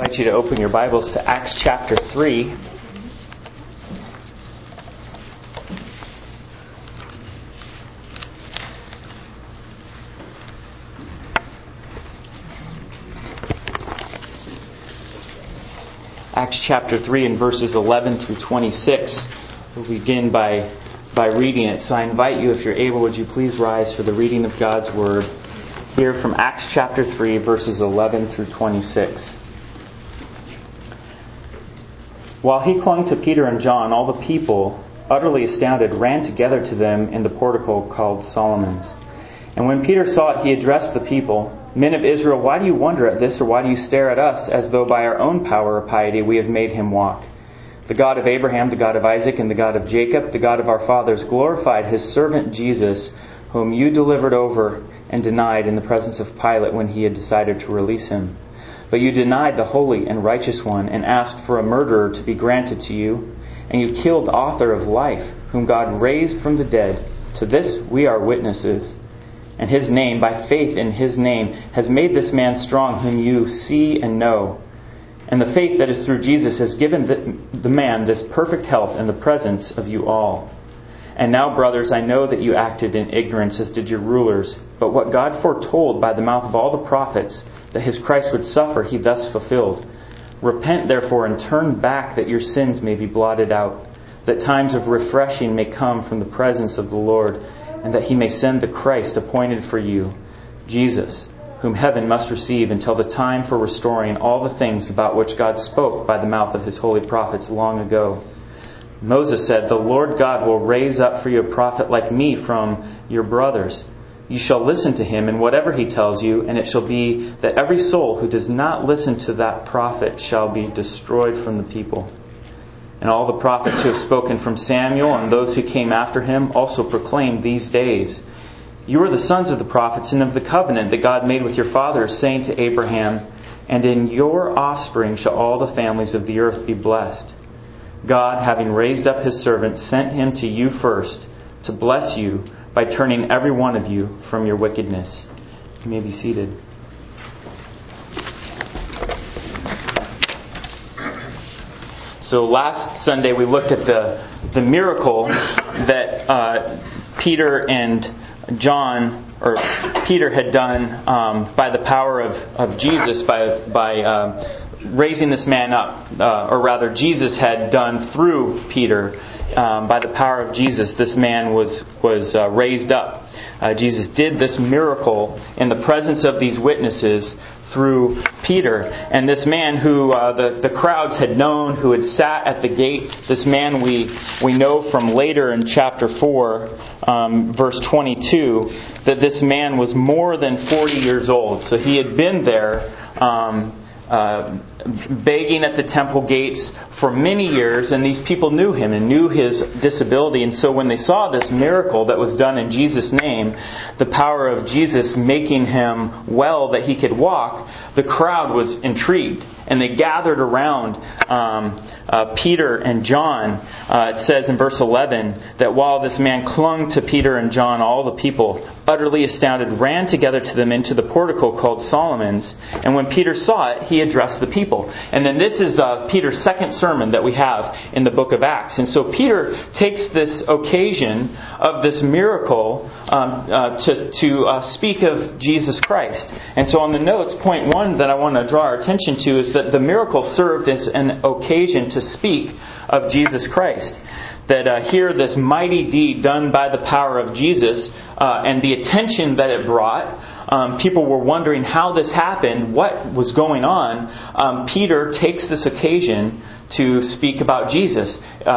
I invite you to open your Bibles to Acts chapter 3. Acts chapter 3 and verses 11 through 26. We'll begin by reading it. So I invite you, if you're able, would you please rise for the reading of God's Word here from Acts chapter 3, verses 11 through 26. While he clung to Peter and John, all the people, utterly astounded, ran together to them in the portico called Solomon's. And when Peter saw it, he addressed the people, "Men of Israel, why do you wonder at this, or why do you stare at us, as though by our own power or piety we have made him walk? The God of Abraham, the God of Isaac, and the God of Jacob, the God of our fathers, glorified his servant Jesus, whom you delivered over and denied in the presence of Pilate when he had decided to release him. But you denied the holy and righteous one, and asked for a murderer to be granted to you, and you killed the author of life, whom God raised from the dead. To this we are witnesses. And his name, by faith in his name, has made this man strong, whom you see and know. And the faith that is through Jesus has given the man this perfect health in the presence of you all. And now, brothers, I know that you acted in ignorance, as did your rulers. But what God foretold by the mouth of all the prophets, that his Christ would suffer, he thus fulfilled. Repent, therefore, and turn back, that your sins may be blotted out, that times of refreshing may come from the presence of the Lord, and that he may send the Christ appointed for you, Jesus, whom heaven must receive until the time for restoring all the things about which God spoke by the mouth of his holy prophets long ago. Moses said, the Lord God will raise up for you a prophet like me from your brothers. You shall listen to him in whatever he tells you, and it shall be that every soul who does not listen to that prophet shall be destroyed from the people. And all the prophets who have spoken from Samuel and those who came after him also proclaimed these days. You are the sons of the prophets and of the covenant that God made with your fathers, saying to Abraham, and in your offspring shall all the families of the earth be blessed. God, having raised up his servant, sent him to you first to bless you by turning every one of you from your wickedness." You may be seated. So last Sunday we looked at the miracle that Peter and John, or Peter had done by the power of Jesus, by raising this man up, or rather Jesus had done through Peter. By the power of Jesus, this man was raised up. Jesus did this miracle in the presence of these witnesses through Peter. And this man who the crowds had known, who had sat at the gate, this man we know from later in chapter 4, verse 22, that this man was more than 40 years old. So he had been there begging at the temple gates for many years, and these people knew him and knew his disability. And so when they saw this miracle that was done in Jesus' name, the power of Jesus making him well that he could walk, the crowd was intrigued, and they gathered around Peter and John. It says in verse 11 that while this man clung to Peter and John, all the people, utterly astounded, ran together to them into the portico called Solomon's. And when Peter saw it, he addressed the people. And then this is Peter's second sermon that we have in the book of Acts. And so Peter takes this occasion of this miracle to speak of Jesus Christ. And so on the notes, point one that I want to draw our attention to is that the miracle served as an occasion to speak of Jesus Christ. That here, this mighty deed done by the power of Jesus and the attention that it brought, people were wondering how this happened, what was going on. Peter takes this occasion to speak about Jesus,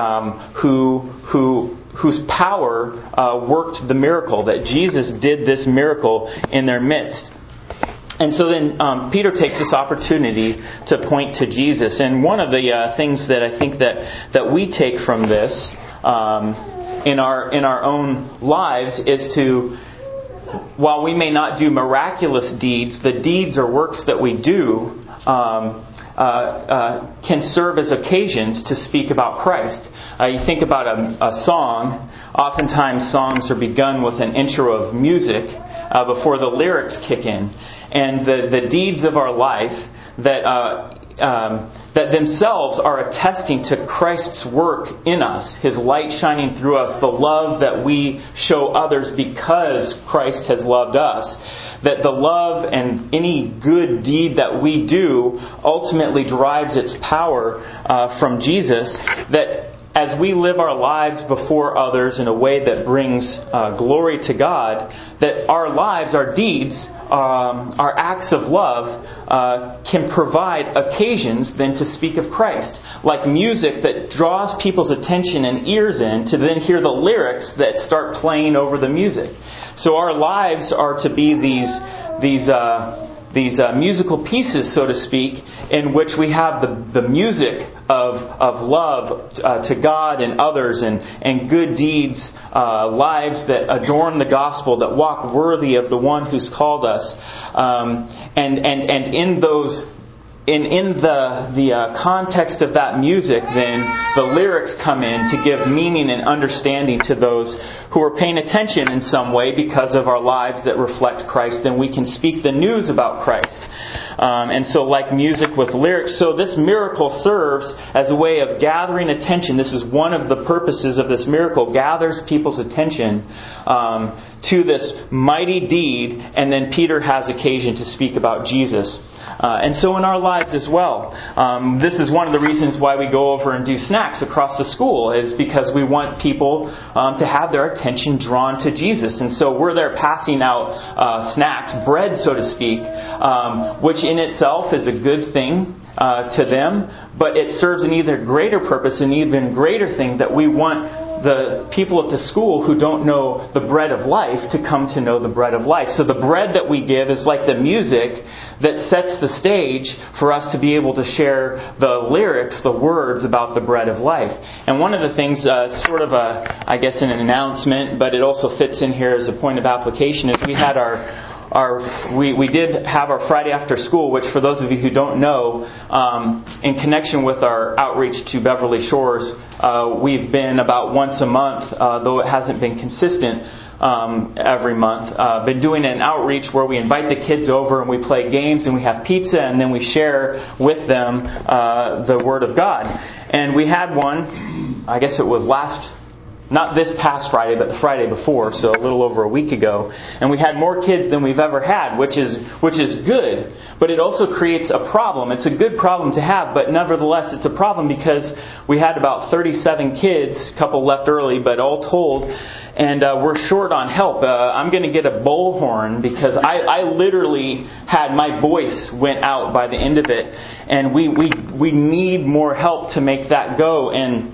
whose power worked the miracle, that Jesus did this miracle in their midst. And so then Peter takes this opportunity to point to Jesus. And one of the things that I think that we take from this in our own lives is to, while we may not do miraculous deeds, the deeds or works that we do can serve as occasions to speak about Christ. You think about a song. Oftentimes songs are begun with an intro of music before the lyrics kick in. And the deeds of our life that that themselves are attesting to Christ's work in us, His light shining through us, the love that we show others because Christ has loved us. That the love and any good deed that we do ultimately derives its power from Jesus. That as we live our lives before others in a way that brings glory to God, that our lives, our deeds, our acts of love can provide occasions then to speak of Christ. Like music that draws people's attention and ears in to then hear the lyrics that start playing over the music. So our lives are to be these musical pieces, so to speak, in which we have the music of love to God and others, and good deeds, lives that adorn the gospel, that walk worthy of the one who's called us, and in those. In the context of that music, then the lyrics come in to give meaning and understanding to those who are paying attention in some way because of our lives that reflect Christ. Then we can speak the news about Christ. And so like music with lyrics. So this miracle serves as a way of gathering attention. This is one of the purposes of this miracle. Gathers people's attention to this mighty deed. And then Peter has occasion to speak about Jesus. And so in our lives as well. This is one of the reasons why we go over and do snacks across the school, is because we want people to have their attention drawn to Jesus. And so we're there passing out snacks, bread so to speak, which in itself is a good thing to them, but it serves an even greater purpose, an even greater thing, that we want the people at the school who don't know the bread of life to come to know the bread of life. So the bread that we give is like the music that sets the stage for us to be able to share the lyrics, the words about the bread of life. And one of the things, sort of I guess an announcement, but it also fits in here as a point of application, is we had we did have our Friday after school, which for those of you who don't know, in connection with our outreach to Beverly Shores, we've been about once a month, though it hasn't been consistent every month, been doing an outreach where we invite the kids over and we play games and we have pizza and then we share with them the Word of God. And we had one, I guess it was not this past Friday, but the Friday before, so a little over a week ago. And we had more kids than we've ever had, which is good. But it also creates a problem. It's a good problem to have, but nevertheless it's a problem because we had about 37 kids, a couple left early, but all told, and we're short on help. I'm going to get a bullhorn because I literally had, my voice went out by the end of it, and we need more help to make that go.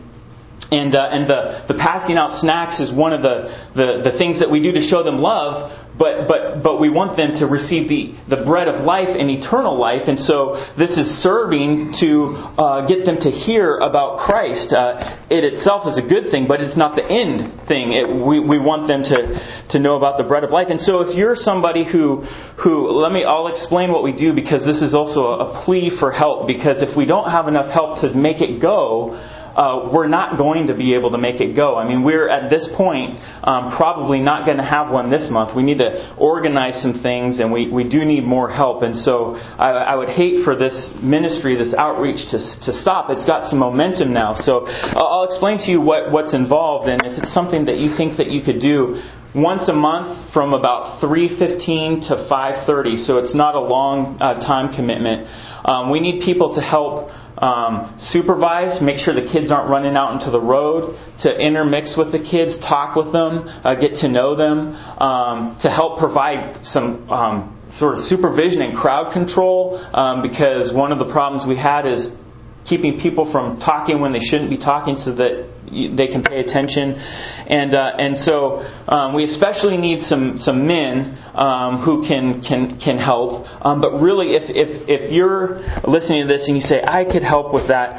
And the passing out snacks is one of the things that we do to show them love, but we want them to receive the bread of life and eternal life, and so this is serving to get them to hear about Christ. It itself is a good thing, but it's not the end thing. We want them to know about the bread of life. And so if you're somebody who I'll explain what we do, because this is also a plea for help, because if we don't have enough help to make it go, we're not going to be able to make it go. I mean, we're at this point probably not going to have one this month. We need to organize some things, and we do need more help. And so I would hate for this ministry, this outreach to stop. It's got some momentum now. So I'll explain to you what's involved, and if it's something that you think that you could do once a month from about 3:15 to 5:30. So it's not a long time commitment. We need people to help supervise, make sure the kids aren't running out into the road, to intermix with the kids, talk with them, get to know them, to help provide some sort of supervision and crowd control, because one of the problems we had is keeping people from talking when they shouldn't be talking so that they can pay attention. And so we especially need some men who can help. But really, if you're listening to this and you say, I could help with that,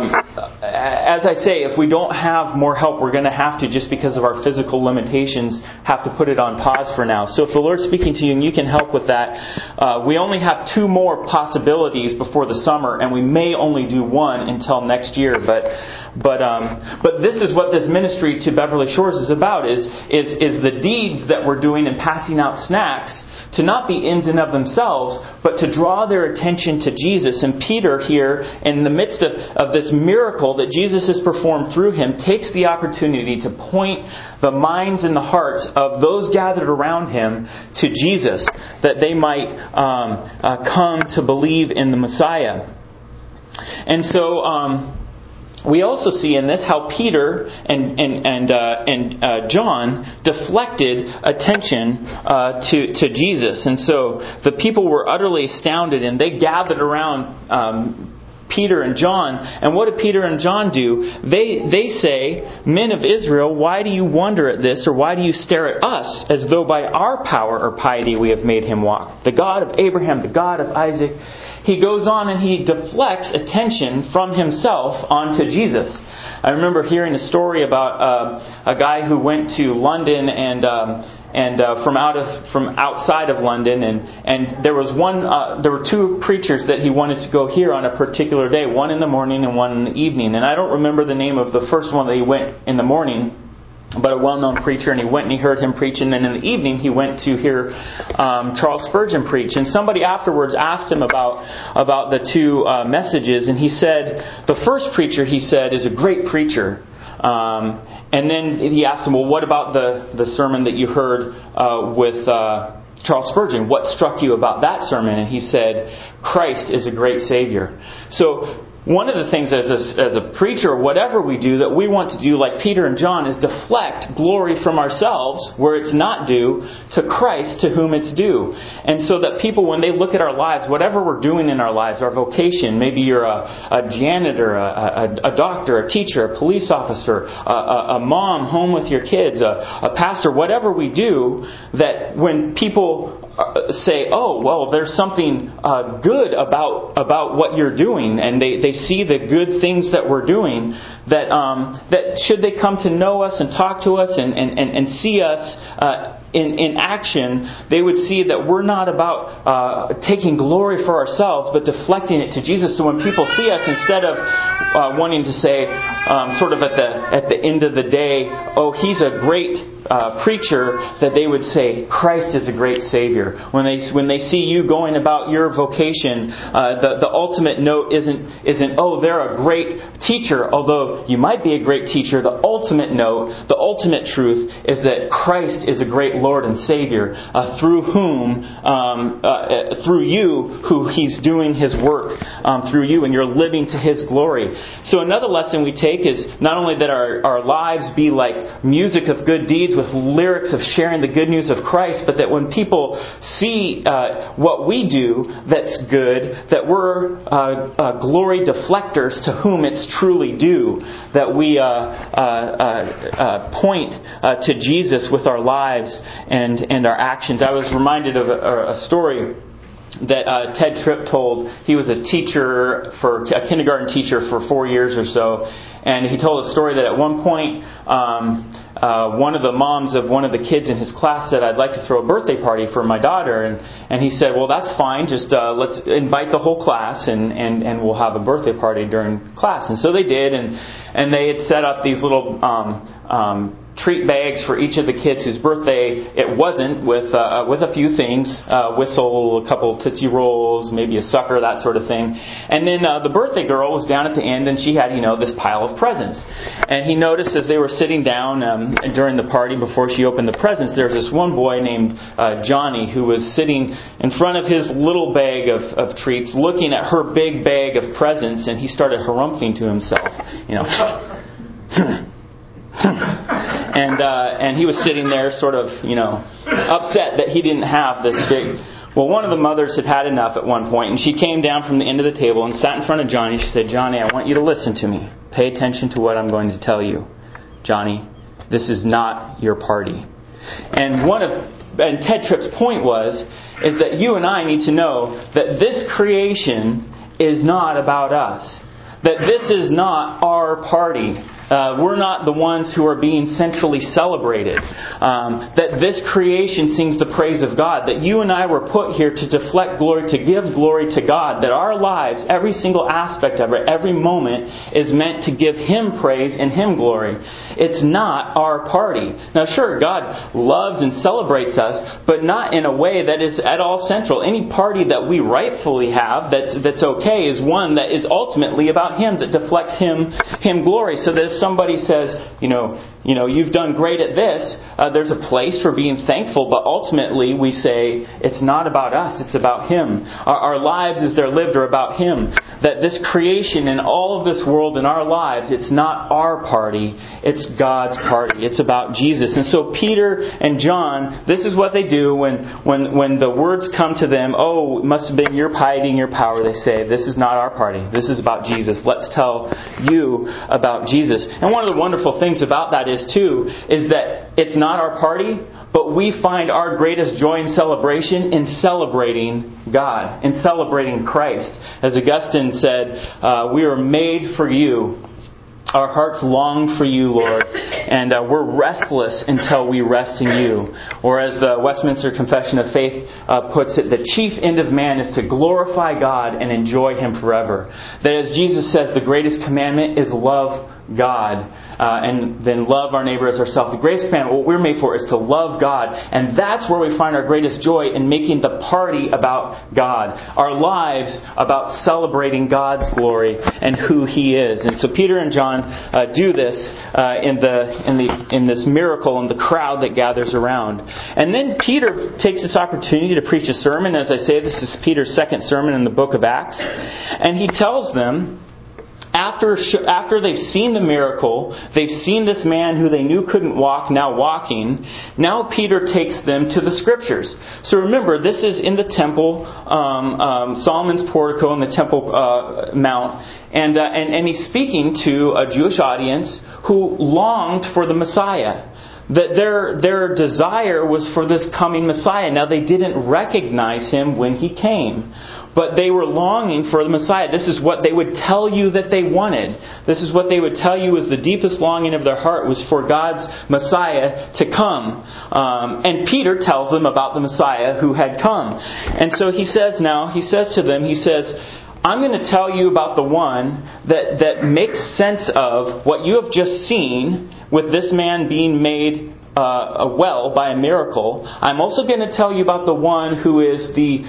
as I say, if we don't have more help, we're going to have to, just because of our physical limitations, have to put it on pause for now. So if the Lord's speaking to you and you can help with that, we only have 2 more possibilities before the summer, and we may only do one until next year. But this is what this ministry to Beverly Shores is about, is the deeds that we're doing and passing out snacks to not be ends in of themselves, but to draw their attention to Jesus. And Peter here, in the midst of this miracle that Jesus has performed through him, takes the opportunity to point the minds and the hearts of those gathered around him to Jesus, that they might come to believe in the Messiah. And so we also see in this how Peter and John deflected attention to Jesus. And so the people were utterly astounded, and they gathered around Peter and John. And what did Peter and John do? They say, "Men of Israel, why do you wonder at this, or why do you stare at us, as though by our power or piety we have made him walk? The God of Abraham, the God of Isaac." He goes on and he deflects attention from himself onto Jesus. I remember hearing a story about a guy who went to London and from outside of London, and there were two preachers that he wanted to go hear on a particular day, one in the morning and one in the evening. And I don't remember the name of the first one that he went in the morning, but a well-known preacher, and he went and he heard him preach, and then in the evening he went to hear Charles Spurgeon preach. And somebody afterwards asked him about the two messages, and he said, the first preacher, he said, is a great preacher. And then he asked him, well, what about the sermon that you heard with Charles Spurgeon? What struck you about that sermon? And he said, Christ is a great Savior. So one of the things as a preacher, or whatever we do, that we want to do like Peter and John, is deflect glory from ourselves where it's not due to Christ to whom it's due. And so that people, when they look at our lives, whatever we're doing in our lives, our vocation, maybe you're a janitor, a doctor, a teacher, a police officer, a mom home with your kids, a pastor, whatever we do, that when people say, oh, well, there's something good about what you're doing, and they see the good things that we're doing, that should they come to know us and talk to us and see us in action, they would see that we're not about taking glory for ourselves, but deflecting it to Jesus. So when people see us, instead of wanting to say, sort of at the end of the day, oh, he's a great preacher, that they would say, Christ is a great Savior. When they see you going about your vocation, the ultimate note isn't oh, they're a great teacher, although you might be a great teacher. The ultimate note, the ultimate truth, is that Christ is a great Lord and Savior, through you, who He's doing His work through you, and you're living to His glory. So another lesson we take is not only that our lives be like music of good deeds with lyrics of sharing the good news of Christ, but that when people see what we do that's good, that we're glory deflectors to whom it's truly due, that we point to Jesus with our lives and our actions. I was reminded of a story that Ted Tripp told. He was a kindergarten teacher for 4 years or so, and he told a story that at one point one of the moms of one of the kids in his class said, I'd like to throw a birthday party for my daughter, and he said, well, that's fine, just let's invite the whole class and we'll have a birthday party during class. And so they did, and they had set up these little treat bags for each of the kids whose birthday it wasn't, with a few things, whistle, a couple Tootsie Rolls, maybe a sucker, that sort of thing. And then the birthday girl was down at the end, and she had, this pile of presents. And he noticed as they were sitting down during the party, before she opened the presents, there was this one boy named Johnny who was sitting in front of his little bag of treats, looking at her big bag of presents, and he started harumphing to himself, And he was sitting there sort of, upset that he didn't have this big. Well, one of the mothers had enough at one point, and she came down from the end of the table and sat in front of Johnny. She said, Johnny, I want you to listen to me. Pay attention to what I'm going to tell you. Johnny, this is not your party. And Ted Tripp's point is that you and I need to know that this creation is not about us. That this is not our party. We're not the ones who are being centrally celebrated. That this creation sings the praise of God. That you and I were put here to deflect glory, to give glory to God. That our lives, every single aspect of it, every moment, is meant to give Him praise and Him glory. It's not our party. Now sure, God loves and celebrates us, but not in a way that is at all central. Any party that we rightfully have that's okay is one that is ultimately about Him, that deflects Him glory. So that if somebody says, you've done great at this, there's a place for being thankful, but ultimately we say it's not about us, it's about Him. Our lives as they're lived are about Him. That this creation and all of this world in our lives, it's not our party, it's God's party. It's about Jesus. And so Peter and John, this is what they do when the words come to them, it must have been your piety and your power. They say, this is not our party. This is about Jesus. Let's tell you about Jesus. And one of the wonderful things about that is that it's not our party, but we find our greatest joy and celebration in celebrating God, in celebrating Christ. As Augustine said, we are made for you. Our hearts long for you, Lord, and we're restless until we rest in you. Or as the Westminster Confession of Faith puts it, the chief end of man is to glorify God and enjoy Him forever. That as Jesus says, the greatest commandment is love God, and then love our neighbor as ourselves. The greatest commandment, what we're made for, is to love God, and that's where we find our greatest joy, in making the party about God. Our lives about celebrating God's glory and who He is. And so Peter and John do this in this miracle and the crowd that gathers around. And then Peter takes this opportunity to preach a sermon. As I say, this is Peter's second sermon in the book of Acts, and he tells them, after they've seen the miracle, they've seen this man who they knew couldn't walk now walking, now Peter takes them to the Scriptures. So remember, this is in the temple, Solomon's portico in the temple mount, and he's speaking to a Jewish audience who longed for the Messiah. That their desire was for this coming Messiah. Now they didn't recognize Him when He came, but they were longing for the Messiah. This is what they would tell you that they wanted. This is what they would tell you was the deepest longing of their heart, was for God's Messiah to come. And Peter tells them about the Messiah who had come. And so he says to them, I'm going to tell you about the one that makes sense of what you have just seen with this man being made well by a miracle. I'm also going to tell you about the one who is the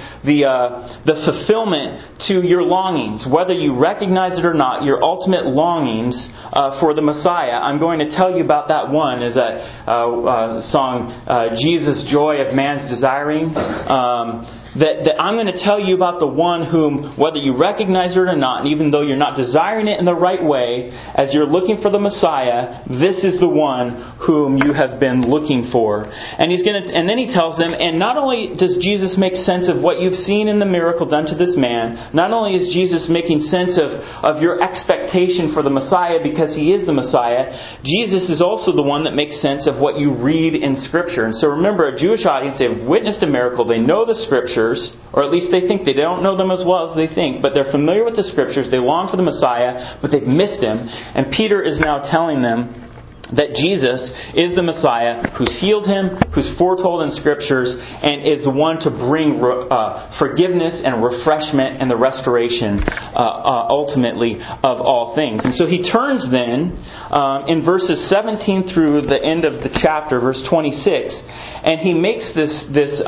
fulfillment to your longings. Whether you recognize it or not, your ultimate longings for the Messiah. I'm going to tell you about that one. Is that song, Jesus, Joy of Man's Desiring? That I'm going to tell you about the one whom, whether you recognize it or not, and even though you're not desiring it in the right way, as you're looking for the Messiah, this is the one whom you have been looking for. And then he tells them, and not only does Jesus make sense of what you've seen in the miracle done to this man, not only is Jesus making sense of your expectation for the Messiah because He is the Messiah, Jesus is also the one that makes sense of what you read in Scripture. And so remember, a Jewish audience, they've witnessed a miracle, they know the Scripture, or at least they think they don't know them as well as they think, but they're familiar with the Scriptures, they long for the Messiah, but they've missed Him. And Peter is now telling them that Jesus is the Messiah who's healed him, who's foretold in Scriptures, and is the one to bring forgiveness and refreshment and the restoration ultimately of all things. And so he turns then in verses 17 through the end of the chapter, verse 26, and he makes this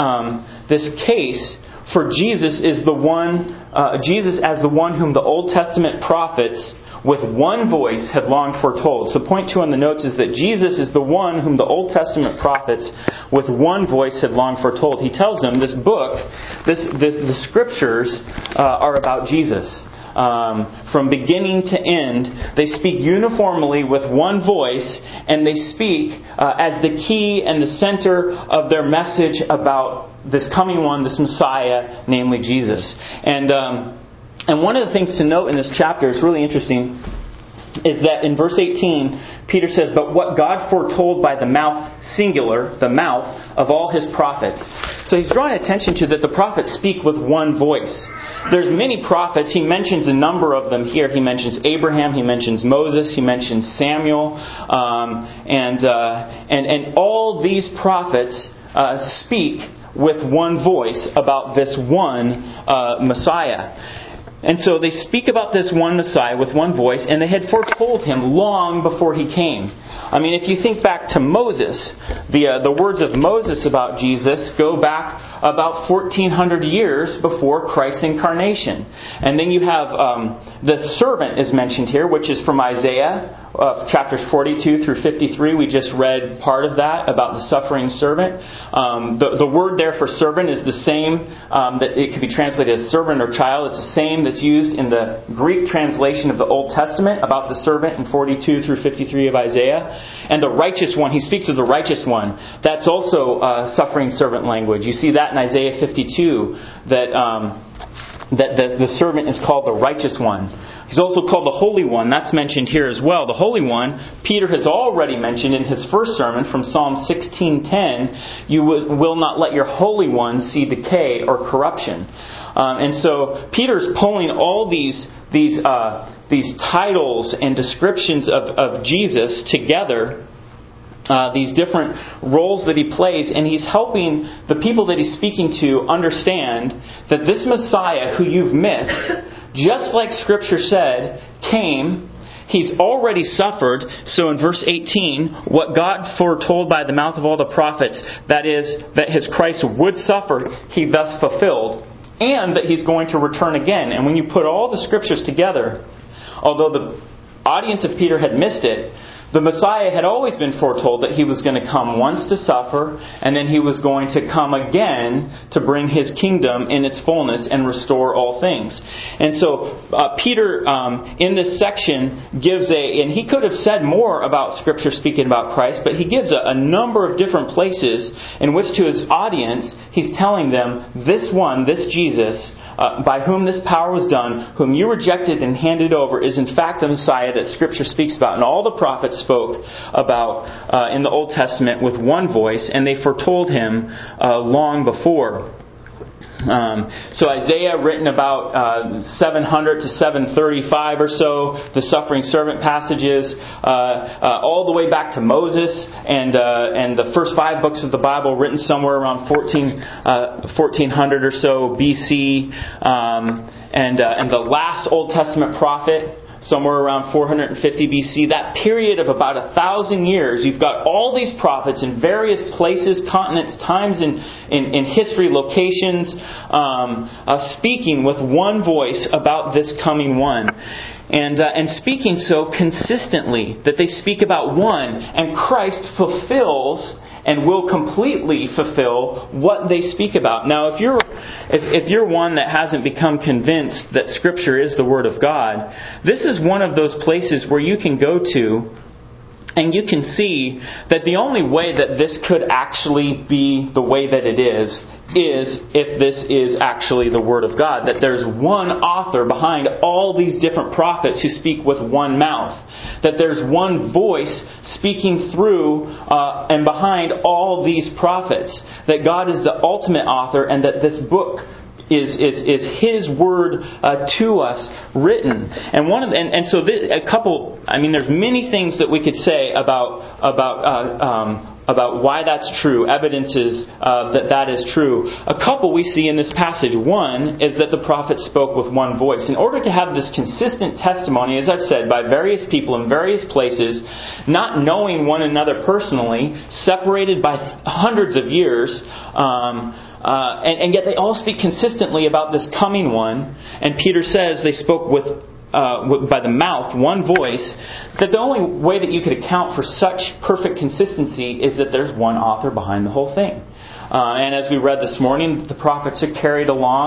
case for Jesus as the one whom the Old Testament prophets with one voice had long foretold. So point 2 on the notes is that Jesus is the one whom the Old Testament prophets with one voice had long foretold. He tells them this book, the Scriptures are about Jesus. From beginning to end, they speak uniformly with one voice, and they speak as the key and the center of their message about this coming one, this Messiah, namely Jesus. And one of the things to note in this chapter is really interesting. is that in verse 18, Peter says, "But what God foretold by the mouth," singular, the mouth, "of all His prophets." So he's drawing attention to that the prophets speak with one voice. There's many prophets. He mentions a number of them here. He mentions Abraham, he mentions Moses, he mentions Samuel, and all these prophets speak with one voice about this one Messiah. And so they speak about this one Messiah with one voice, and they had foretold Him long before He came. I mean, if you think back to Moses, the words of Moses about Jesus go back about 1,400 years before Christ's incarnation. And then you have the servant is mentioned here, which is from Isaiah chapters 42 through 53. We just read part of that about the suffering servant. The word there for servant is the same that it could be translated as servant or child. It's the same that's used in the Greek translation of the Old Testament about the servant in 42 through 53 of Isaiah. And the righteous one, he speaks of the righteous one. That's also suffering servant language. You see that in Isaiah 52, that the servant is called the righteous one. He's also called the Holy One. That's mentioned here as well. The Holy One, Peter has already mentioned in his first sermon from Psalm 16:10, "You will not let your Holy One see decay or corruption." And so Peter's pulling all these titles and descriptions of Jesus together, these different roles that He plays, and He's helping the people that He's speaking to understand that this Messiah who you've missed, just like Scripture said, came. He's already suffered. So in verse 18, what God foretold by the mouth of all the prophets, that is, that His Christ would suffer, He thus fulfilled, and that He's going to return again. And when you put all the Scriptures together, although the audience of Peter had missed it, the Messiah had always been foretold that He was going to come once to suffer, and then He was going to come again to bring His kingdom in its fullness and restore all things. And so Peter, in this section, gives and he could have said more about Scripture speaking about Christ, but he gives a number of different places in which to his audience, he's telling them, this one, this Jesus, by whom this power was done, whom you rejected and handed over, is in fact the Messiah that Scripture speaks about. And all the prophets spoke about in the Old Testament with one voice, and they foretold Him long before. So Isaiah, written about 700 to 735 or so, the suffering servant passages, all the way back to Moses, and the first 5 books of the Bible written somewhere around 1400 or so BC, and the last Old Testament prophet, somewhere around 450 BC, that period of about 1,000 years, you've got all these prophets in various places, continents, times in history, locations, speaking with one voice about this coming one. And speaking so consistently that they speak about one, and Christ fulfills and will completely fulfill what they speak about. Now, if you're one that hasn't become convinced that Scripture is the Word of God, this is one of those places where you can go to and you can see that the only way that this could actually be the way that it is if this is actually the Word of God. That there's one author behind all these different prophets who speak with one mouth. That there's one voice speaking through and behind all these prophets. That God is the ultimate author, and that this book is His word to us written. And so a couple. I mean, there's many things that we could say about why that's true. Evidences that is true. A couple we see in this passage. One is that the prophets spoke with one voice. In order to have this consistent testimony, as I've said, by various people in various places, not knowing one another personally, separated by hundreds of years. And yet they all speak consistently about this coming one. And Peter says they spoke with by the mouth, one voice. That the only way that you could account for such perfect consistency is that there's one author behind the whole thing. And as we read this morning, the prophets are carried along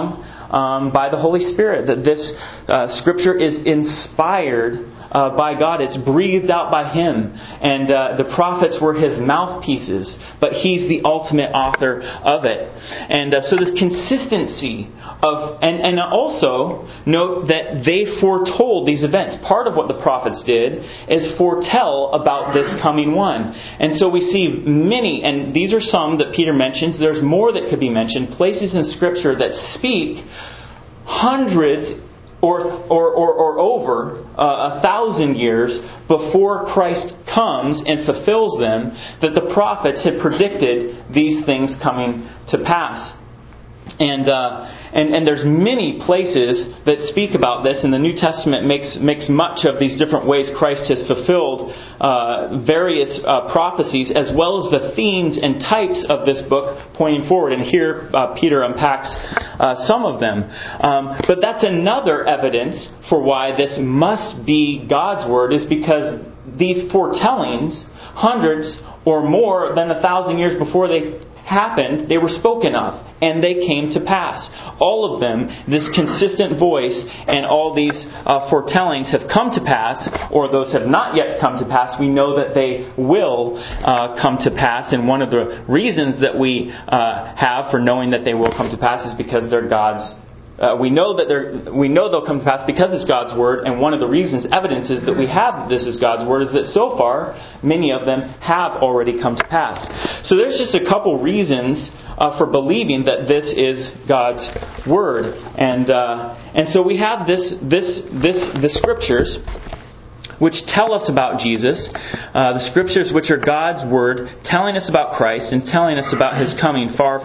by the Holy Spirit. That this Scripture is inspired by God. It's breathed out by Him. And the prophets were His mouthpieces. But He's the ultimate author of it. And so this consistency of... And also note that they foretold these events. Part of what the prophets did is foretell about this coming one. And so we see many, and these are some that Peter mentions. There's more that could be mentioned. Places in Scripture that speak hundreds or over 1,000 years before Christ comes and fulfills them, that the prophets had predicted these things coming to pass. And there's many places that speak about this, and the New Testament makes much of these different ways Christ has fulfilled various prophecies, as well as the themes and types of this book pointing forward. And here Peter unpacks some of them. But that's another evidence for why this must be God's Word, is because these foretellings, hundreds or more than 1,000 years before they happened, they were spoken of, and they came to pass. All of them, this consistent voice, and all these foretellings have come to pass, or those have not yet come to pass. We know that they will come to pass, and one of the reasons that we have for knowing that they will come to pass is because they're God's. We know they'll come to pass because it's God's Word, and one of the reasons, evidences that we have that this is God's Word, is that so far many of them have already come to pass. So there's just a couple reasons for believing that this is God's Word, and so we have the Scriptures which tell us about Jesus, the Scriptures which are God's Word, telling us about Christ and telling us about His coming far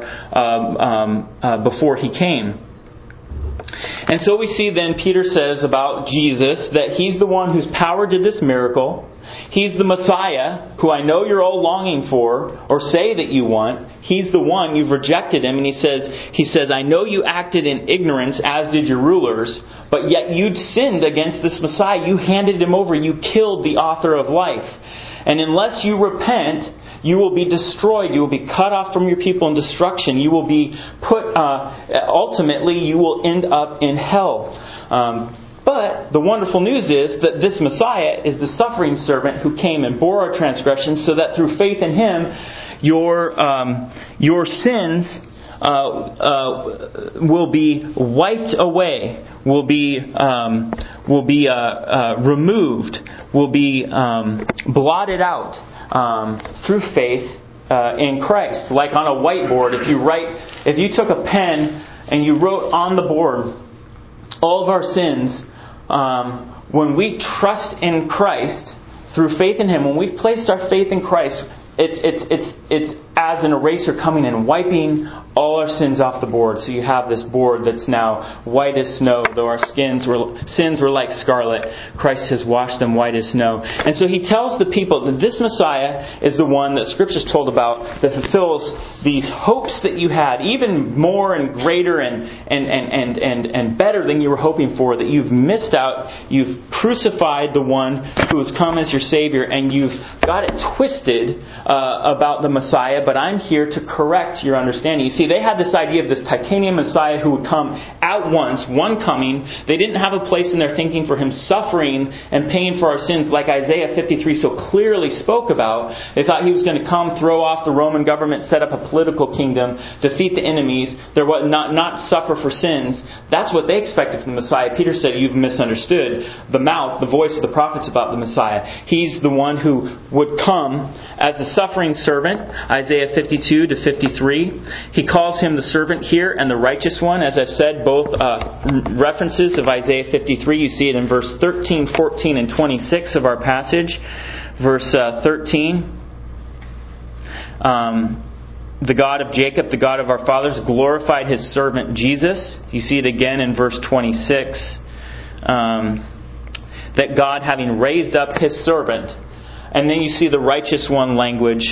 before He came. And so we see then Peter says about Jesus that He's the one whose power did this miracle. He's the Messiah, who I know you're all longing for, or say that you want. He's the one, you've rejected Him. And He says, I know you acted in ignorance, as did your rulers, but yet you'd sinned against this Messiah. You handed Him over. You killed the author of life. And unless you repent, you will be destroyed. You will be cut off from your people in destruction. You will be ultimately you will end up in hell. But the wonderful news is that this Messiah is the suffering servant who came and bore our transgressions, so that through faith in Him, your sins will be wiped away, will be removed, will be blotted out through faith in Christ. Like on a whiteboard, if you took a pen and you wrote on the board all of our sins, when we trust in Christ through faith in Him, when we've placed our faith in Christ, it's as an eraser coming and wiping all our sins off the board. So you have this board that's now white as snow. Though our sins were like scarlet, Christ has washed them white as snow. And so He tells the people that this Messiah is the one that Scripture's told about, that fulfills these hopes that you had, even more and greater and better than you were hoping for, that you've missed out. You've crucified the one who has come as your Savior, and you've got it twisted about the Messiah, but I'm here to correct your understanding. You see, they had this idea of this titanium Messiah who would come at once, one coming. They didn't have a place in their thinking for Him suffering and paying for our sins like Isaiah 53 so clearly spoke about. They thought He was going to come, throw off the Roman government, set up a political kingdom, defeat the enemies, not suffer for sins. That's what they expected from the Messiah. Peter said, you've misunderstood the voice of the prophets about the Messiah. He's the one who would come as a suffering servant, Isaiah 52 to 53. He calls Him the servant here and the righteous one. As I've said, both references of Isaiah 53. You see it in verse 13, 14, and 26 of our passage. Verse 13. The God of Jacob, the God of our fathers, glorified His servant Jesus. You see it again in verse 26. That God, having raised up His servant. And then you see the righteous one language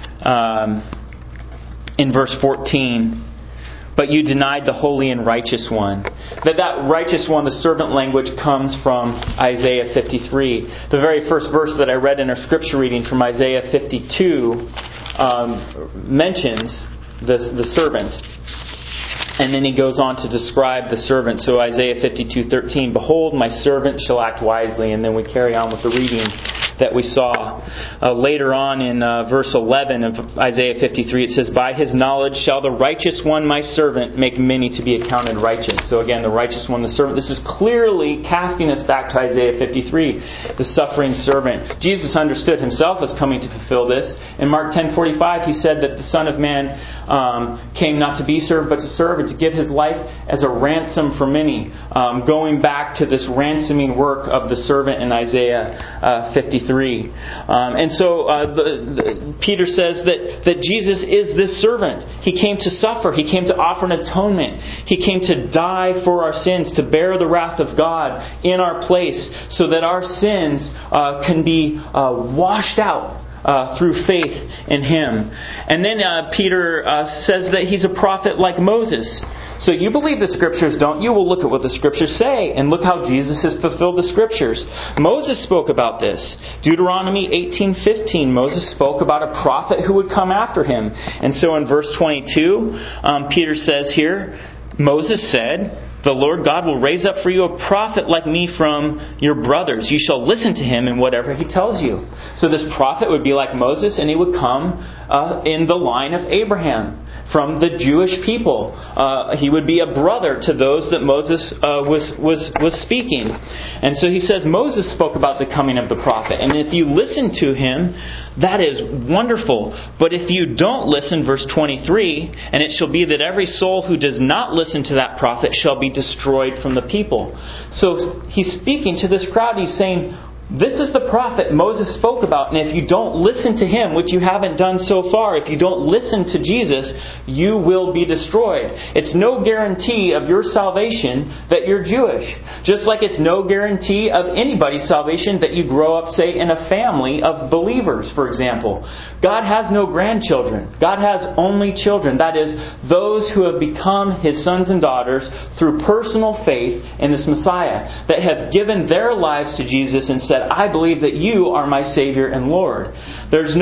in verse 14. But you denied the holy and righteous one. That righteous one, the servant language, comes from Isaiah 53. The very first verse that I read in our scripture reading from Isaiah 52 mentions the servant. And then he goes on to describe the servant. So Isaiah 52:13, "Behold, my servant shall act wisely." And then we carry on with the reading that we saw. Later on in verse 11 of Isaiah 53, it says, "By his knowledge shall the righteous one, my servant, make many to be accounted righteous." So again, the righteous one, the servant. This is clearly casting us back to Isaiah 53, the suffering servant. Jesus understood himself as coming to fulfill this. In Mark 10:45, he said that the Son of Man came not to be served, but to serve, and to give his life as a ransom for many. Going back to this ransoming work of the servant in Isaiah 53. And so Peter says that Jesus is this servant. He came to suffer. He came to offer an atonement. He came to die for our sins, to bear the wrath of God in our place, so that our sins can be washed out through faith in Him. And then Peter says that He's a prophet like Moses. So you believe the Scriptures, don't you? Well, look at what the Scriptures say, and look how Jesus has fulfilled the Scriptures. Moses spoke about this. Deuteronomy 18:15, Moses spoke about a prophet who would come after him. And so in verse 22, Peter says here, Moses said, "The Lord God will raise up for you a prophet like me from your brothers. You shall listen to him in whatever he tells you." So this prophet would be like Moses, and he would come in the line of Abraham, from the Jewish people. He would be a brother to those that Moses was speaking. And so he says Moses spoke about the coming of the prophet. And if you listen to him, that is wonderful. But if you don't listen, verse 23, "And it shall be that every soul who does not listen to that prophet shall be destroyed from the people." So he's speaking to this crowd. He's saying, this is the prophet Moses spoke about, and if you don't listen to him, which you haven't done so far, if you don't listen to Jesus, you will be destroyed. It's no guarantee of your salvation that you're Jewish. Just like it's no guarantee of anybody's salvation that you grow up, say, in a family of believers, for example. God has no grandchildren. God has only children. That is, those who have become His sons and daughters through personal faith in this Messiah, that have given their lives to Jesus and said, "I believe that you are my Savior and Lord." There's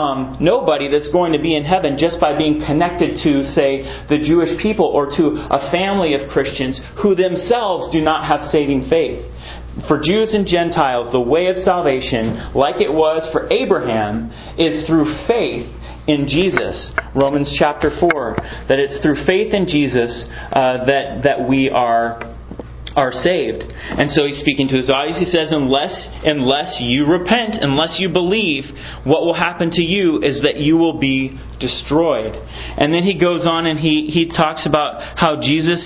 nobody that's going to be in heaven just by being connected to, say, the Jewish people or to a family of Christians who themselves do not have saving faith. For Jews and Gentiles, the way of salvation, like it was for Abraham, is through faith in Jesus. Romans chapter 4. That it's through faith in Jesus that we are saved. And so he's speaking to his audience. He says, unless you repent, unless you believe, what will happen to you is that you will be destroyed. And then he goes on and he talks about how Jesus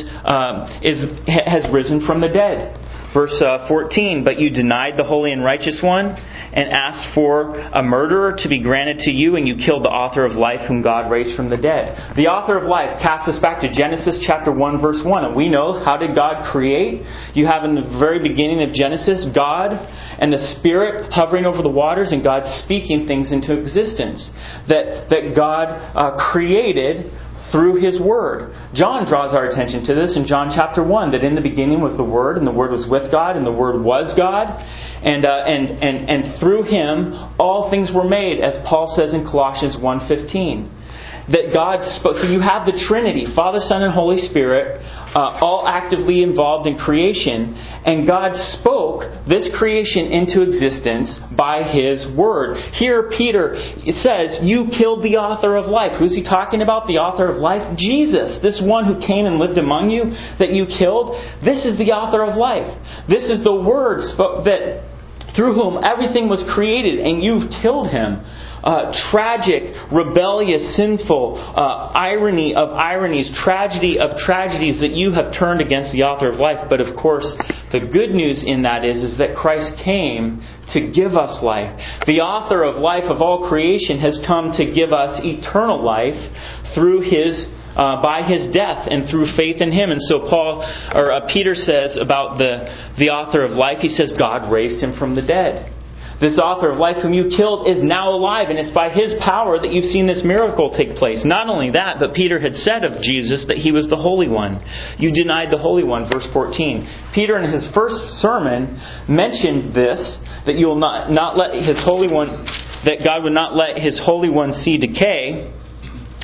has risen from the dead. Verse 14, "But you denied the holy and righteous one, and asked for a murderer to be granted to you, and you killed the author of life, whom God raised from the dead." The author of life casts us back to Genesis chapter 1, verse 1. And we know, how did God create? You have in the very beginning of Genesis, God and the Spirit hovering over the waters, and God speaking things into existence. That God created through His Word. John draws our attention to this in John chapter 1, that in the beginning was the Word, and the Word was with God, and the Word was God, and through Him all things were made, as Paul says in Colossians 1:15. That God spoke. So you have the Trinity, Father, Son, and Holy Spirit, all actively involved in creation. And God spoke this creation into existence by His Word. Here Peter says, you killed the author of life. Who's he talking about? The author of life? Jesus. This one who came and lived among you that you killed. This is the author of life. This is the Word that through whom everything was created, and you've killed Him. Tragic, rebellious, sinful, irony of ironies, tragedy of tragedies that you have turned against the author of life. But of course, the good news in that is that Christ came to give us life. The author of life of all creation has come to give us eternal life through His by His death and through faith in Him. And so Peter says about the author of life, he says God raised Him from the dead. This author of life whom you killed is now alive, and it's by His power that you've seen this miracle take place. Not only that, but Peter had said of Jesus that He was the Holy One. You denied the Holy One, verse 14. Peter in his first sermon mentioned this, that you will not let His Holy One, that God would not let His Holy One see decay.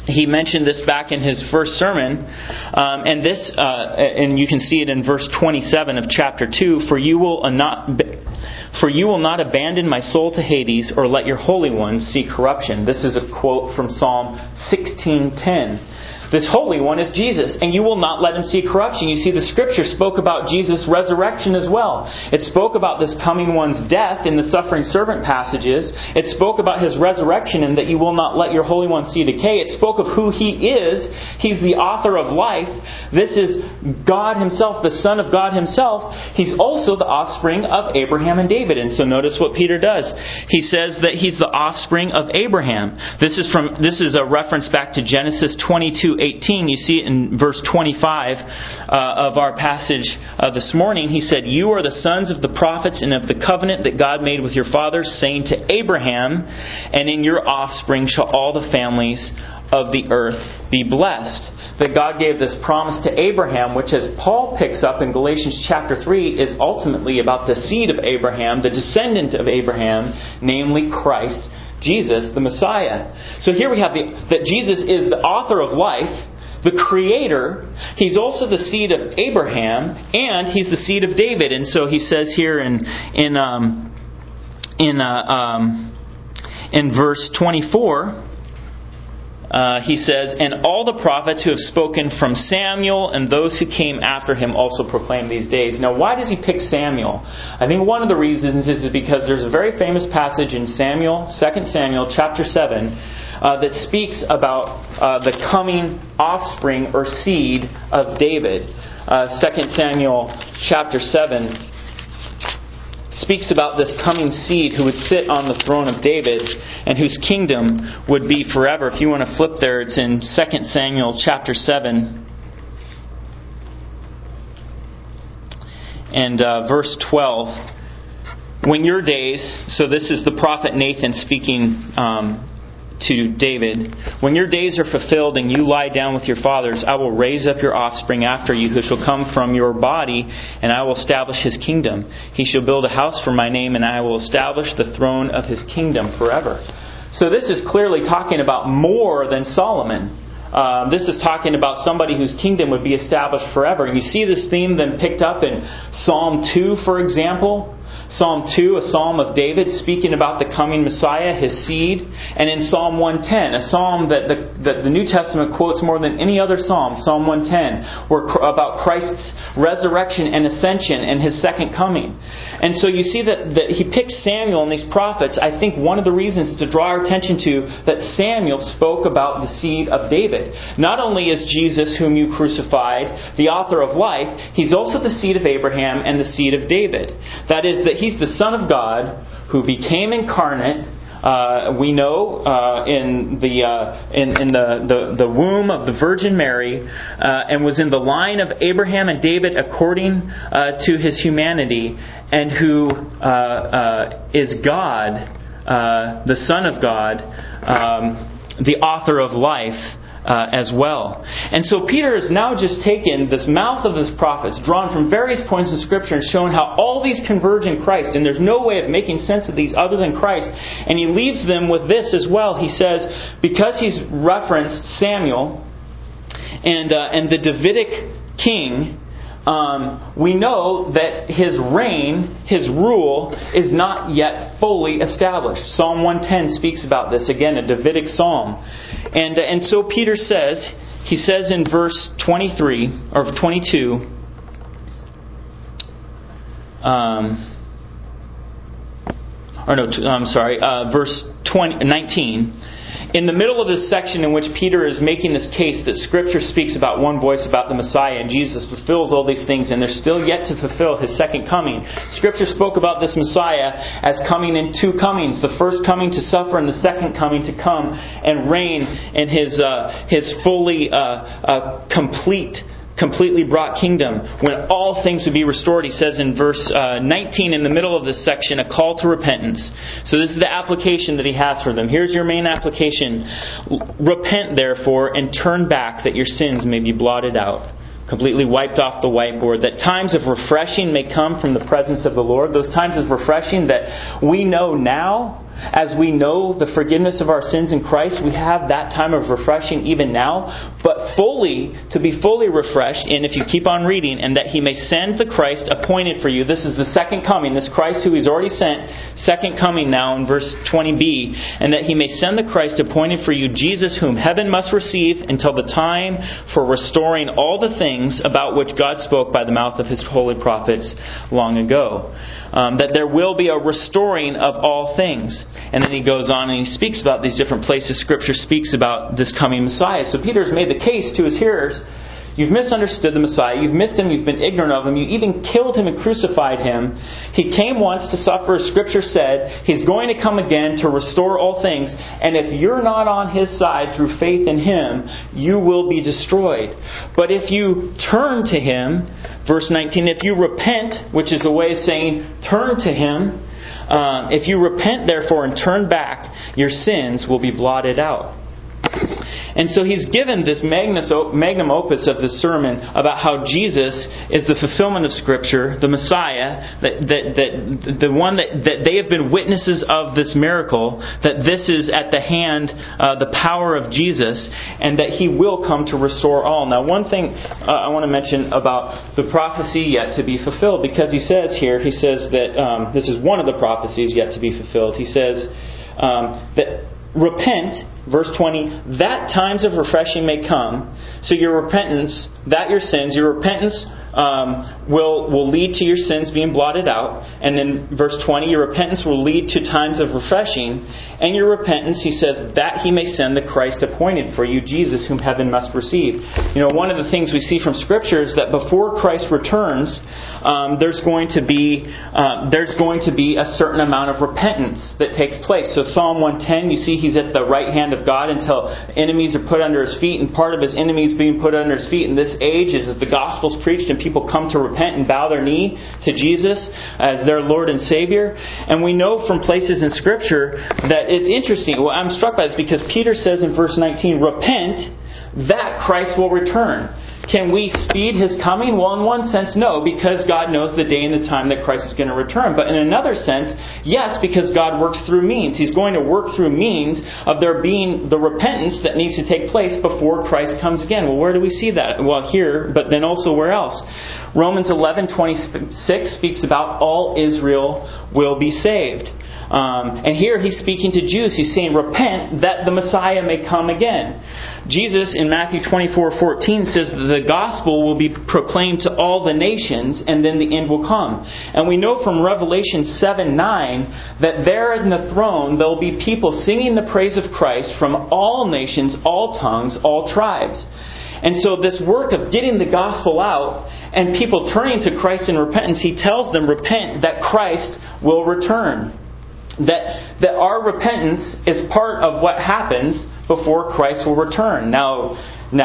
he mentioned this back in his first sermon, and you can see it in verse 27 of chapter 2. For you will not abandon my soul to Hades, or let your Holy One see corruption. This is a quote from Psalm 16:10. This Holy One is Jesus, and you will not let Him see corruption. You see, the Scripture spoke about Jesus' resurrection as well. It spoke about this coming one's death in the suffering servant passages. It spoke about His resurrection and that you will not let your Holy One see decay. It spoke of who He is. He's the author of life. This is God Himself, the Son of God Himself. He's also the offspring of Abraham and David. And so notice what Peter does. He says that He's the offspring of Abraham. This is a reference back to Genesis 22:18. You see it in verse 25 of our passage this morning. He said, "You are the sons of the prophets and of the covenant that God made with your fathers, saying to Abraham, and in your offspring shall all the families of the earth be blessed." That God gave this promise to Abraham, which, as Paul picks up in Galatians chapter 3, is ultimately about the seed of Abraham, the descendant of Abraham, namely Christ Jesus, the Messiah. So here we have that Jesus is the author of life, the Creator. He's also the seed of Abraham, and He's the seed of David. And so he says here in verse 24. He says, "And all the prophets who have spoken from Samuel and those who came after him also proclaim these days." Now, why does he pick Samuel? I think one of the reasons is because there's a very famous passage in 2 Samuel chapter 7 that speaks about the coming offspring or seed of David. 2 Samuel chapter 7 speaks about this coming seed who would sit on the throne of David and whose kingdom would be forever. If you want to flip there, it's in 2 Samuel chapter 7 and verse 12. "When your days," so this is the prophet Nathan speaking to David, "when your days are fulfilled and you lie down with your fathers, I will raise up your offspring after you who shall come from your body, and I will establish his kingdom. He shall build a house for my name, and I will establish the throne of his kingdom forever." So this is clearly talking about more than Solomon. This is talking about somebody whose kingdom would be established forever. You see this theme then picked up in Psalm 2, for example. Psalm 2, a psalm of David speaking about the coming Messiah, his seed. And in Psalm 110, a psalm that the New Testament quotes more than any other psalm, Psalm 110, about Christ's resurrection and ascension and His second coming. And so you see that he picks Samuel and these prophets. I think one of the reasons is to draw our attention to that Samuel spoke about the seed of David. Not only is Jesus, whom you crucified, the author of life, He's also the seed of Abraham and the seed of David. That is, that He's the Son of God who became incarnate. We know in the womb of the Virgin Mary, and was in the line of Abraham and David according to His humanity, and who is God, the Son of God, the author of life. As well. And so Peter has now just taken this mouth of his prophets, drawn from various points in Scripture, and shown how all these converge in Christ, and there's no way of making sense of these other than Christ. And he leaves them with this as well. He says, because he's referenced Samuel and the Davidic king, we know that his reign, his rule, is not yet fully established. Psalm 110 speaks about this. Again, a Davidic psalm. And so Peter says, he says in verse 23, or 22, verse 19. In the middle of this section in which Peter is making this case that Scripture speaks about one voice about the Messiah, and Jesus fulfills all these things, and they're still yet to fulfill His second coming. Scripture spoke about this Messiah as coming in two comings. The first coming to suffer, and the second coming to come and reign in His fully completely brought kingdom, when all things would be restored. He says in verse 19 in the middle of this section, a call to repentance. So this is the application that he has for them. Here's your main application. Repent therefore and turn back, that your sins may be blotted out, completely wiped off the whiteboard, that times of refreshing may come from the presence of the Lord. Those times of refreshing that we know now as we know the forgiveness of our sins in Christ, we have that time of refreshing even now. But to be fully refreshed, and if you keep on reading, and that He may send the Christ appointed for you. This is the second coming. This Christ who He's already sent, second coming now in verse 20b. And that He may send the Christ appointed for you, Jesus, whom heaven must receive until the time for restoring all the things about which God spoke by the mouth of His holy prophets long ago. That there will be a restoring of all things. And then he goes on and he speaks about these different places Scripture speaks about this coming Messiah. So Peter's made the case to his hearers. You've misunderstood the Messiah. You've missed Him. You've been ignorant of Him. You even killed Him and crucified Him. He came once to suffer, as Scripture said. He's going to come again to restore all things. And if you're not on His side through faith in Him, you will be destroyed. But if you turn to Him, verse 19, if you repent, which is a way of saying turn to Him, if you repent therefore and turn back, your sins will be blotted out. And so he's given this magnum opus of the sermon about how Jesus is the fulfillment of Scripture, the Messiah, the one that they have been witnesses of this miracle, that this is at the hand, the power of Jesus, and that He will come to restore all. Now, one thing I want to mention about the prophecy yet to be fulfilled, because he says that this is one of the prophecies yet to be fulfilled. He says that repent, verse 20, that times of refreshing may come. So your repentance, your repentance will lead to your sins being blotted out. And then verse 20, your repentance will lead to times of refreshing. And your repentance, he says, that He may send the Christ appointed for you, Jesus, whom heaven must receive. One of the things we see from Scripture is that before Christ returns, there's going to be a certain amount of repentance that takes place. So Psalm 110, you see He's at the right hand of God until enemies are put under His feet, and part of His enemies being put under His feet in this age is as the gospel's preached and people come to repent and bow their knee to Jesus as their Lord and Savior. And we know from places in Scripture that it's interesting. Well, I'm struck by this because Peter says in verse 19, repent that Christ will return. Can we speed His coming? Well, in one sense, no, because God knows the day and the time that Christ is going to return. But in another sense, yes, because God works through means. He's going to work through means of there being the repentance that needs to take place before Christ comes again. Well, where do we see that? Well, here, but then also where else? Romans 11:26 speaks about all Israel will be saved. And here he's speaking to Jews. He's saying, repent that the Messiah may come again. Jesus in Matthew 24:14 says that the gospel will be proclaimed to all the nations and then the end will come. And we know from Revelation 7:9 that there in the throne there will be people singing the praise of Christ from all nations, all tongues, all tribes. And so this work of getting the gospel out and people turning to Christ in repentance, He tells them, repent that Christ will return. That our repentance is part of what happens before Christ will return. Now,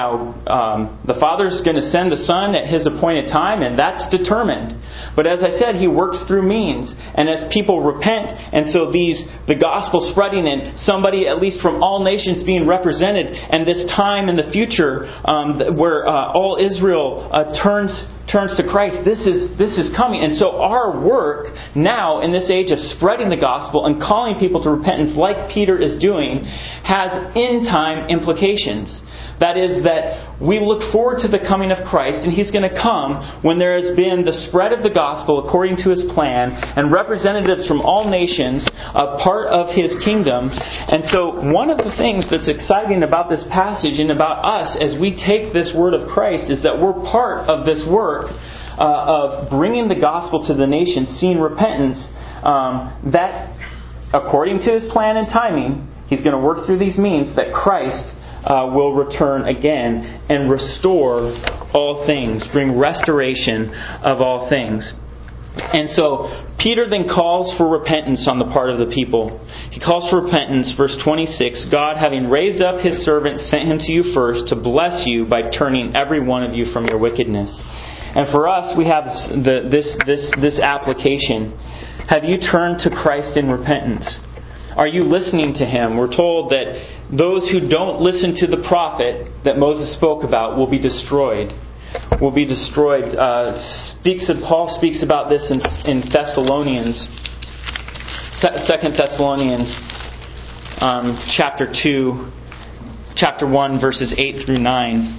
the Father's going to send the Son at His appointed time, and that's determined. But as I said, He works through means. And as people repent, and so the gospel spreading, and somebody at least from all nations being represented, and this time in the future where all Israel turns to Christ, this is coming. And so our work now in this age of spreading the gospel and calling people to repentance like Peter is doing has end-time implications. That is that we look forward to the coming of Christ, and He's going to come when there has been the spread of the gospel according to His plan, and representatives from all nations a part of His kingdom. And so one of the things that's exciting about this passage and about us as we take this word of Christ is that we're part of this work of bringing the gospel to the nations, seeing repentance, that according to His plan and timing, He's going to work through these means that Christ will return again and restore all things, bring restoration of all things. And so Peter then calls for repentance on the part of the people. He calls for repentance, verse 26, God, having raised up His servant, sent Him to you first to bless you by turning every one of you from your wickedness. And for us, we have this application. Have you turned to Christ in repentance? Are you listening to Him? We're told that those who don't listen to the prophet that Moses spoke about will be destroyed. Will be destroyed. Paul speaks about this in Thessalonians. 2 Thessalonians chapter 1, verses 8 through 9.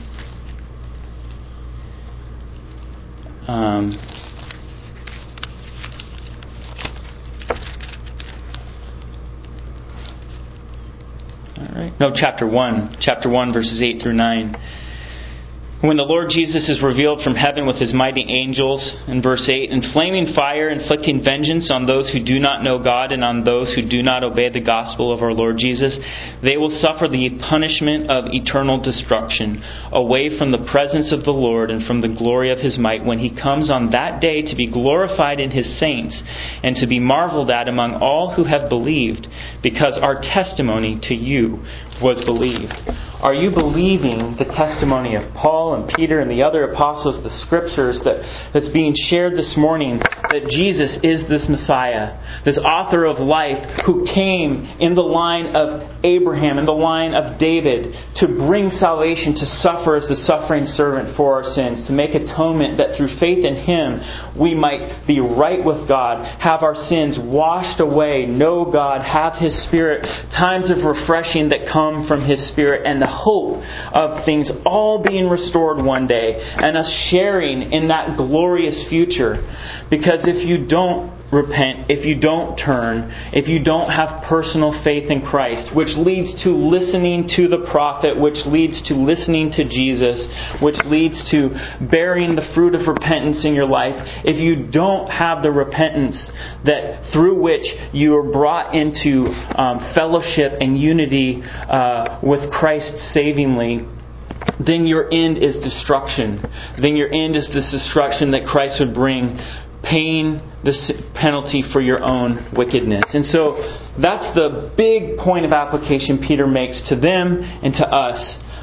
Chapter 1, verses 8 through 9. When the Lord Jesus is revealed from heaven with His mighty angels, in verse 8, in flaming fire, inflicting vengeance on those who do not know God and on those who do not obey the gospel of our Lord Jesus, they will suffer the punishment of eternal destruction, away from the presence of the Lord and from the glory of His might, when He comes on that day to be glorified in His saints and to be marveled at among all who have believed, because our testimony to you was believed. Are you believing the testimony of Paul and Peter and the other apostles, the Scriptures that's being shared this morning, that Jesus is this Messiah, this author of life, who came in the line of Abraham, in the line of David, to bring salvation, to suffer as the suffering servant for our sins, to make atonement that through faith in Him we might be right with God, have our sins washed away, know God, have His Spirit, times of refreshing that come from His Spirit, and the hope of things all being restored one day, and us sharing in that glorious future. Because if you don't repent, if you don't turn, if you don't have personal faith in Christ, which leads to listening to the prophet, which leads to listening to Jesus, which leads to bearing the fruit of repentance in your life, if you don't have the repentance that through which you are brought into fellowship and unity with Christ savingly, then your end is destruction. Then your end is this destruction that Christ would bring, paying the penalty for your own wickedness. And so that's the big point of application Peter makes to them and to us,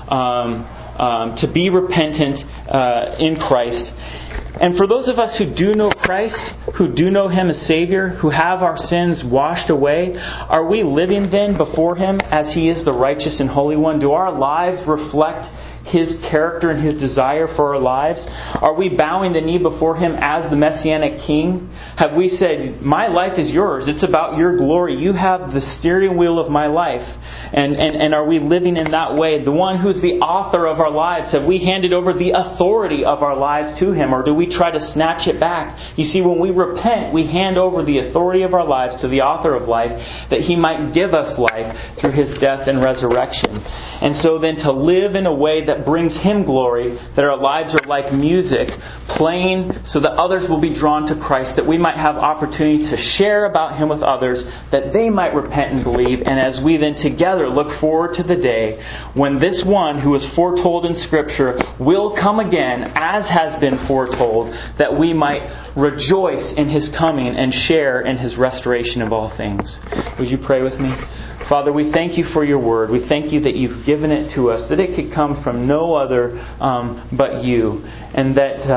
to be repentant in Christ. And for those of us who do know Christ, who do know Him as Savior, who have our sins washed away, are we living then before Him as He is the righteous and holy one? Do our lives reflect His character and His desire for our lives? Are we bowing the knee before Him as the Messianic King? Have we said, my life is yours, it's about your glory, you have the steering wheel of my life? And are we living in that way? The one who's the author of our lives, have we handed over the authority of our lives to Him? Or do we try to snatch it back? You see, when we repent, we hand over the authority of our lives to the author of life, that He might give us life through His death and resurrection. And so then to live in a way that brings Him glory, that our lives are like music, playing so that others will be drawn to Christ, that we might have opportunity to share about Him with others, that they might repent and believe. And as we then together look forward to the day when this one who was foretold in Scripture will come again, as has been foretold, that we might rejoice in His coming and share in His restoration of all things. Would you pray with me? Father, we thank You for Your Word. We thank You that You've given it to us, that it could come from no other but You, and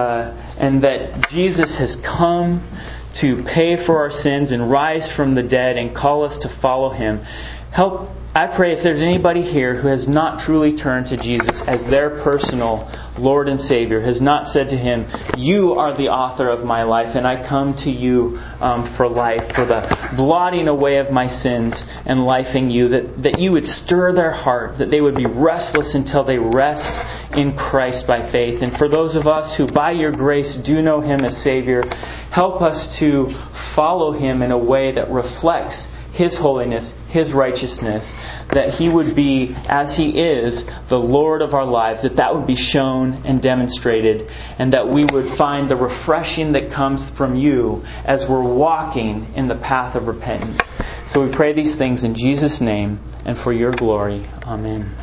that Jesus has come to pay for our sins and rise from the dead and call us to follow Him. I pray if there's anybody here who has not truly turned to Jesus as their personal Lord and Savior, has not said to Him, You are the author of my life, and I come to You for life, for the blotting away of my sins and life in You, that You would stir their heart, that they would be restless until they rest in Christ by faith. And for those of us who by Your grace do know Him as Savior, help us to follow Him in a way that reflects His holiness, His righteousness, that He would be, as He is, the Lord of our lives, that would be shown and demonstrated, and that we would find the refreshing that comes from You as we're walking in the path of repentance. So we pray these things in Jesus' name and for Your glory. Amen.